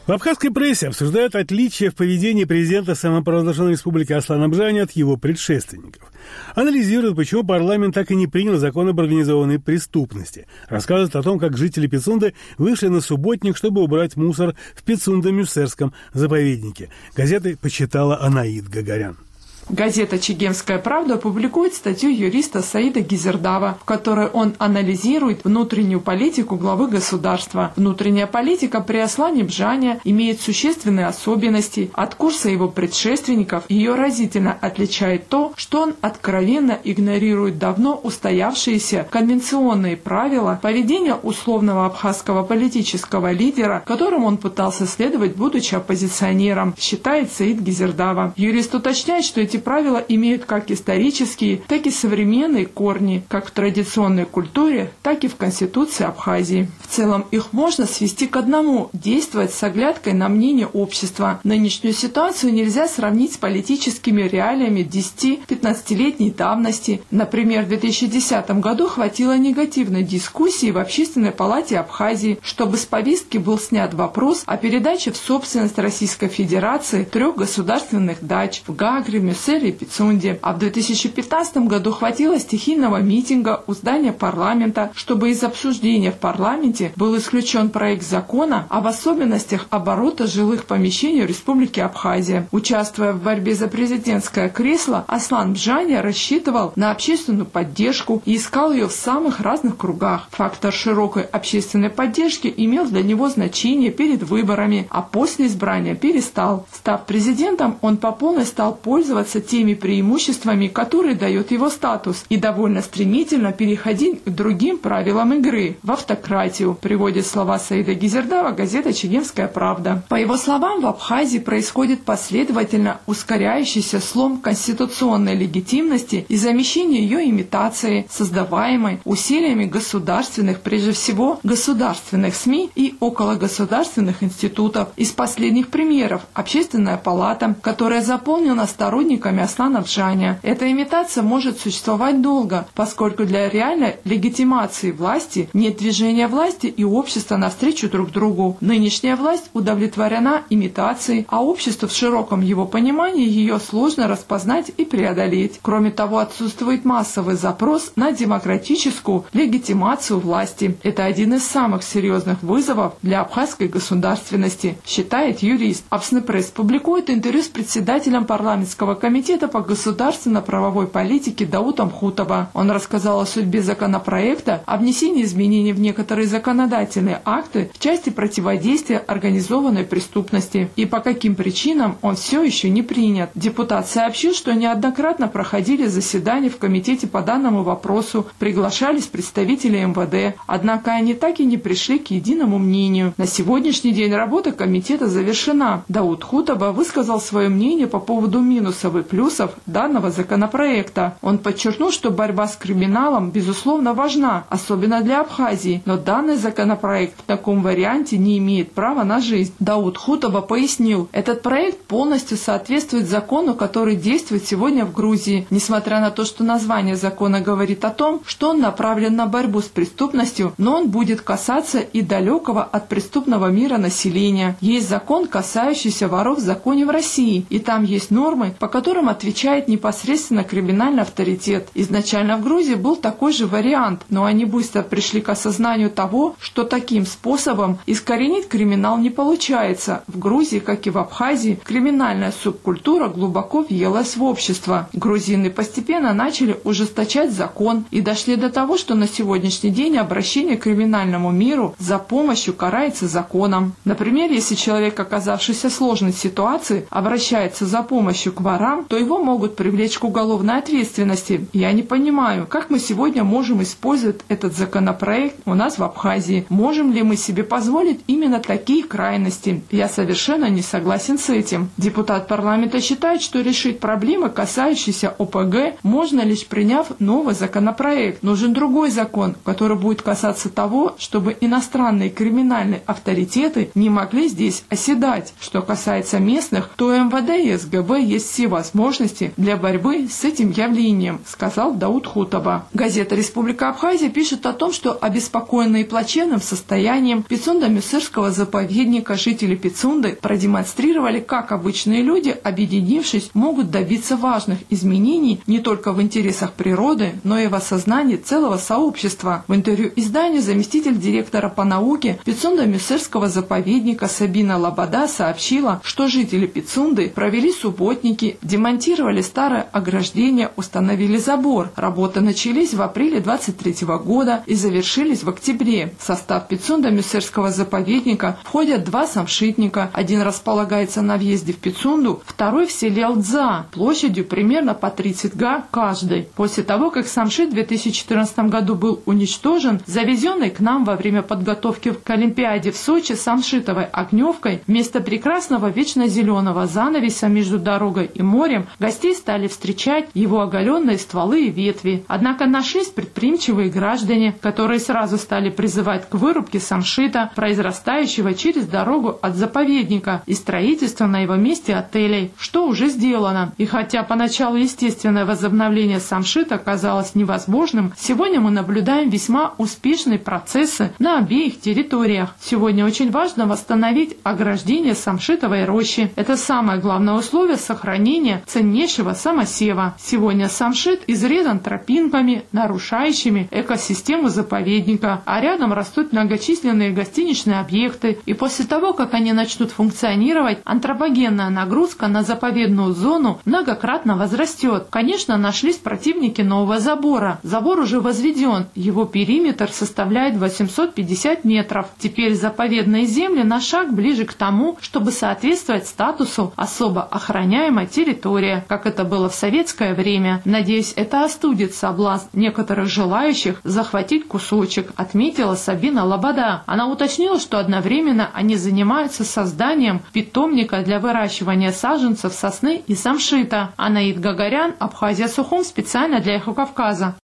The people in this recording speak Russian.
В абхазской прессе обсуждают отличия в поведении президента самопровозглашенной республики Аслана Бжани от его предшественников. Анализируют, почему парламент так и не принял закон об организованной преступности. Рассказывают о том, как жители Пицунды вышли на субботник, чтобы убрать мусор в Пицундо-Мюссерском заповеднике. Газеты почитала Анаид Гагарян. Газета «Чегемская правда» публикует статью юриста Саида Гизердава, в которой он анализирует внутреннюю политику главы государства. Внутренняя политика при Аслане Бжани имеет существенные особенности. От курса его предшественников ее разительно отличает то, что он откровенно игнорирует давно устоявшиеся конвенционные правила поведения условного абхазского политического лидера, которым он пытался следовать, будучи оппозиционером, считает Саид Гизердава. Юрист уточняет, что эти правила имеют как исторические, так и современные корни, как в традиционной культуре, так и в Конституции Абхазии. В целом их можно свести к одному – действовать с оглядкой на мнение общества. Нынешнюю ситуацию нельзя сравнить с политическими реалиями 10-15-летней давности. Например, в 2010 году хватило негативной дискуссии в Общественной палате Абхазии, чтобы с повестки был снят вопрос о передаче в собственность Российской Федерации 3 государственных дач в Гагре, Мюссере и Пицунде. А в 2015 году хватило стихийного митинга у здания парламента, чтобы из обсуждения в парламенте был исключен проект закона об особенностях оборота жилых помещений в Республике Абхазия. Участвуя в борьбе за президентское кресло, Аслан Бжани рассчитывал на общественную поддержку и искал ее в самых разных кругах. Фактор широкой общественной поддержки имел для него значение перед выборами, а после избрания перестал. Став президентом, он по полной стал пользоваться теми преимуществами, которые дает его статус, и довольно стремительно переходить к другим правилам игры – в автократию, приводит слова Саида Гизердава газета «Чегемская правда». По его словам, в Абхазии происходит последовательно ускоряющийся слом конституционной легитимности и замещение ее имитацией, создаваемой усилиями государственных, прежде всего государственных СМИ и окологосударственных институтов. Из последних примеров – Общественная палата, которая заполнена сторонниками Аслана Бжани. Эта имитация может существовать долго, поскольку для реальной легитимации власти нет движения власти и общества навстречу друг другу. Нынешняя власть удовлетворена имитацией, а обществу в широком его понимании ее сложно распознать и преодолеть. Кроме того, отсутствует массовый запрос на демократическую легитимацию власти. Это один из самых серьезных вызовов для абхазской государственности, считает юрист. Абснепресс публикует интервью с председателем парламентского комитета по государственно-правовой политике Даутом Хутова. Он рассказал о судьбе законопроекта о внесении изменений в некоторые законодательные акты в части противодействия организованной преступности и по каким причинам он все еще не принят. Депутат сообщил, что неоднократно проходили заседания в комитете по данному вопросу, приглашались представители МВД, однако они так и не пришли к единому мнению. На сегодняшний день работа комитета завершена. Даут Хутова высказал свое мнение по поводу минусов и плюсов данного законопроекта. Он подчеркнул, что борьба с криминалом, безусловно, важна, особенно для Абхазии, но данный законопроект в таком варианте не имеет права на жизнь. Даут Хутова пояснил, этот проект полностью соответствует закону, который действует сегодня в Грузии, несмотря на то, что название закона говорит о том, что он направлен на борьбу с преступностью, но он будет касаться и далекого от преступного мира населения. Есть закон, касающийся воров в законе в России, и там есть нормы, по которым отвечает непосредственно криминальный авторитет. Изначально в Грузии был такой же вариант, но они быстро пришли к осознанию того, что таким способом искоренить криминал не получается. В Грузии, как и в Абхазии, криминальная субкультура глубоко въелась в общество. Грузины постепенно начали ужесточать закон и дошли до того, что на сегодняшний день обращение к криминальному миру за помощью карается законом. Например, если человек, оказавшийся в сложной ситуации, обращается за помощью к ворам, то его могут привлечь к уголовной ответственности. Я не понимаю, как мы сегодня можем использовать этот законопроект у нас в Абхазии. Можем ли мы себе позволить именно такие крайности? Я совершенно не согласен с этим. Депутат парламента считает, что решить проблемы, касающиеся ОПГ, можно лишь приняв новый законопроект. Нужен другой закон, который будет касаться того, чтобы иностранные криминальные авторитеты не могли здесь оседать. Что касается местных, то у МВД и СГБ есть все возможности возможности для борьбы с этим явлением, сказал Дауд Хутова. Газета «Республика Абхазия» пишет о том, что обеспокоенные плачевным состоянием Пицунда-Мюссырского заповедника жители Пицунды продемонстрировали, как обычные люди, объединившись, могут добиться важных изменений не только в интересах природы, но и в осознании целого сообщества. В интервью изданию заместитель директора по науке Пицунда-Мюссырского заповедника Сабина Лобода сообщила, что жители Пицунды провели субботники, демонтировали старое ограждение, установили забор. Работы начались в апреле 23 года и завершились в октябре. В состав Пицунда-Мюссырского заповедника входят 2 самшитника. Один располагается на въезде в Пицунду, второй в селе Алдза, площадью примерно по 30 га каждый. После того, как самшит в 2014 году был уничтожен, завезенный к нам во время подготовки к Олимпиаде в Сочи самшитовой огневкой, вместо прекрасного вечно зеленого занавеса между дорогой и морем, гостей стали встречать его оголенные стволы и ветви. Однако нашлись предприимчивые граждане, которые сразу стали призывать к вырубке самшита, произрастающего через дорогу от заповедника, и строительства на его месте отелей, что уже сделано. И хотя поначалу естественное возобновление самшита казалось невозможным, сегодня мы наблюдаем весьма успешные процессы на обеих территориях. Сегодня очень важно восстановить ограждение самшитовой рощи. Это самое главное условие сохранения ценнейшего самосева. Сегодня самшит изрезан тропинками, нарушающими экосистему заповедника, а рядом растут многочисленные гостиничные объекты, и после того, как они начнут функционировать, антропогенная нагрузка на заповедную зону многократно возрастет. Конечно, нашлись противники нового забора. Забор уже возведен, его периметр составляет 850 метров. Теперь заповедные земли на шаг ближе к тому, чтобы соответствовать статусу особо охраняемой территории, как это было в советское время. Надеюсь, это остудит соблазн некоторых желающих захватить кусочек, отметила Сабина Лобода. Она уточнила, что одновременно они занимаются созданием питомника для выращивания саженцев сосны и самшита. Анаид Гагарян, Абхазия Сухум, специально для Эхо Кавказа.